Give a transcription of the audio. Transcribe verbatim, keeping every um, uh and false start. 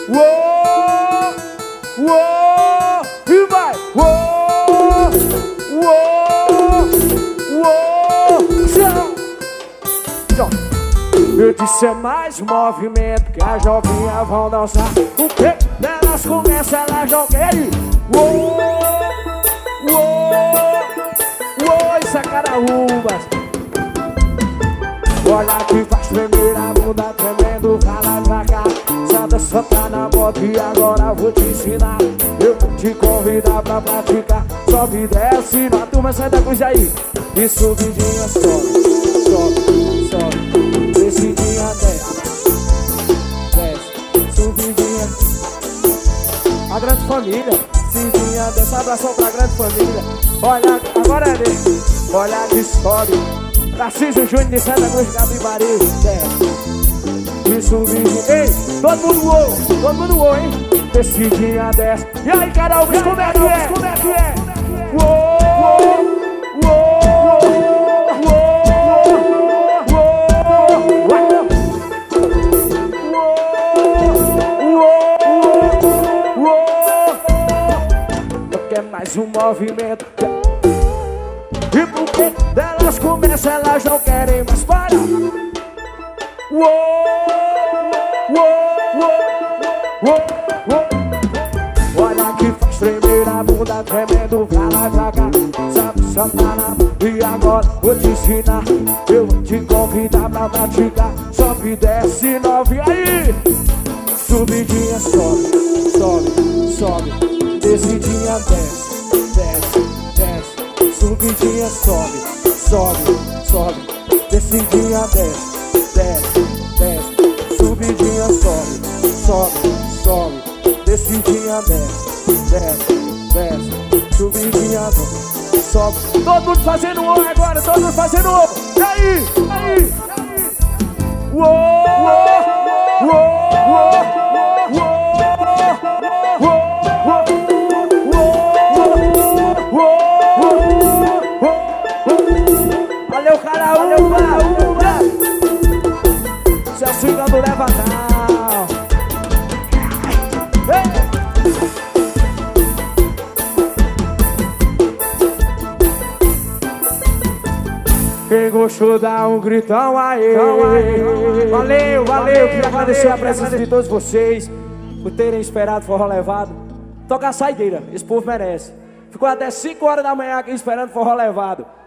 Uou, uou, e vai. Uou, uou, uou, chão. Chão. Eu disse é mais movimento que as novinhas vão dançar. O peito delas começa, elas não querem. Uou, uou, uou, isso é caraúbas. Olha que faz tremer a bunda, tremendo, cala pra cá. Santa, santa na moto e agora vou te ensinar. Eu vou te convidar pra praticar. Sobe e desce na turma Santa Cruz aí. E subidinha, sobe, sobe, sobe. Descidinha, desce, desce, subidinha. A grande família, subidinha, desce, abração pra grande família. Olha, agora é dele. Olha que sobe. Narciso Júnior de Santa Cruz, Capibari, desce. E subidinha, ei, todo mundo ouve, todo mundo ouve, hein? Descidinha, desce. E aí, Carol, como é que é? Como é que é? Uou, uou, quer mais um movimento. E porque delas começam, elas não querem mais parar. Uou, uou, uou, uou. Olha que faz tremer a bunda, tremendo, vai lá pra cá. Sabe, santana, e agora vou te ensinar. Eu vou te convidar pra praticar. Sobe e desce, nove, aí. Subidinha, sobe, sobe, sobe. Descidinha, desce, desce, desce. Subidinha, sobe, sobe, sobe. Descidinha, desce, desce, desce. Subidinha, sobe, sobe, sobe. Descidinha, desce, desce, desce. Subidinha, desce, sobe. Todo mundo fazendo o ovo agora, todo mundo fazendo o ovo. E aí, aí. Uou, uou, uou. Valeu, Caraúba! Seu cigano leva não. Quem gostou dá um gritão aí. Valeu, valeu. Queria agradecer a presença de todos vocês por terem esperado Forró Levado. Toca a saideira, esse povo merece. Ficou até cinco horas da manhã aqui esperando Forró Levado.